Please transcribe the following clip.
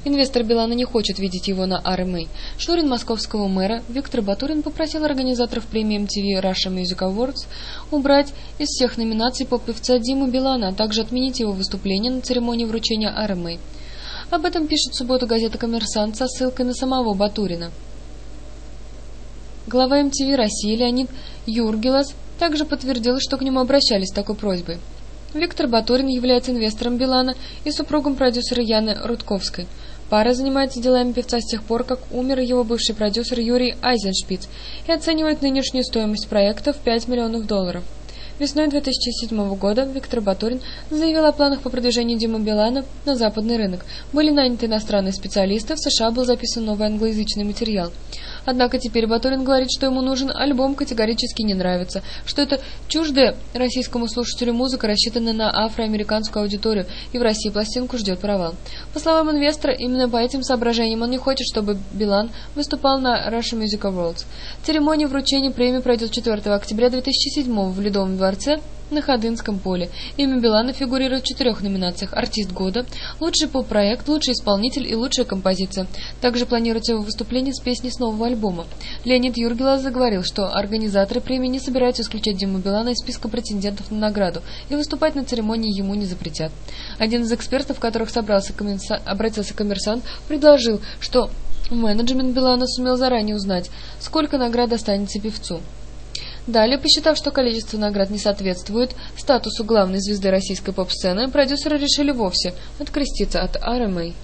Инвестор Билана не хочет видеть его на RMA. Шурин московского мэра Виктор Батурин попросил организаторов премии MTV Russia Music Awards убрать из всех номинаций поп-певца Диму Билана, а также отменить его выступление на церемонии вручения RMA. Об этом пишет в субботу газета «Коммерсант» со ссылкой на самого Батурина. Глава MTV России Леонид Юргилас также подтвердил, что к нему обращались с такой просьбой. Виктор Батурин является инвестором Билана и супругом продюсера Яны Рудковской. Пара занимается делами певца с тех пор, как умер его бывший продюсер Юрий Айзеншпиц, и оценивает нынешнюю стоимость проекта в $5 миллионов. Весной 2007 года Виктор Батурин заявил о планах по продвижению Димы Билана на западный рынок. Были наняты иностранные специалисты, в США был записан новый англоязычный материал. Однако теперь Батурин говорит, что ему нужен альбом, категорически не нравится, что это чуждая российскому слушателю музыка, рассчитанная на афроамериканскую аудиторию, и в России пластинку ждет провал. По словам инвестора, именно по этим соображениям он не хочет, чтобы Билан выступал на Russia Music Awards. Церемония вручения премии пройдет 4 октября 2007 в Ледовом дворце на Ходынском поле. Имя Билана фигурирует в 4 номинациях: «Артист года», «Лучший поп-проект», «Лучший исполнитель» и «Лучшая композиция». Также планируется его выступление с песней с нового альбома. Леонид Юргилас заговорил, что организаторы премии не собираются исключать Диму Билана из списка претендентов на награду, и выступать на церемонии ему не запретят. Один из экспертов, которых обратился «Коммерсант», предложил, что менеджмент Билана сумел заранее узнать, сколько наград достанется певцу. Далее, посчитав, что количество наград не соответствует статусу главной звезды российской поп-сцены, продюсеры решили вовсе откреститься от RMA.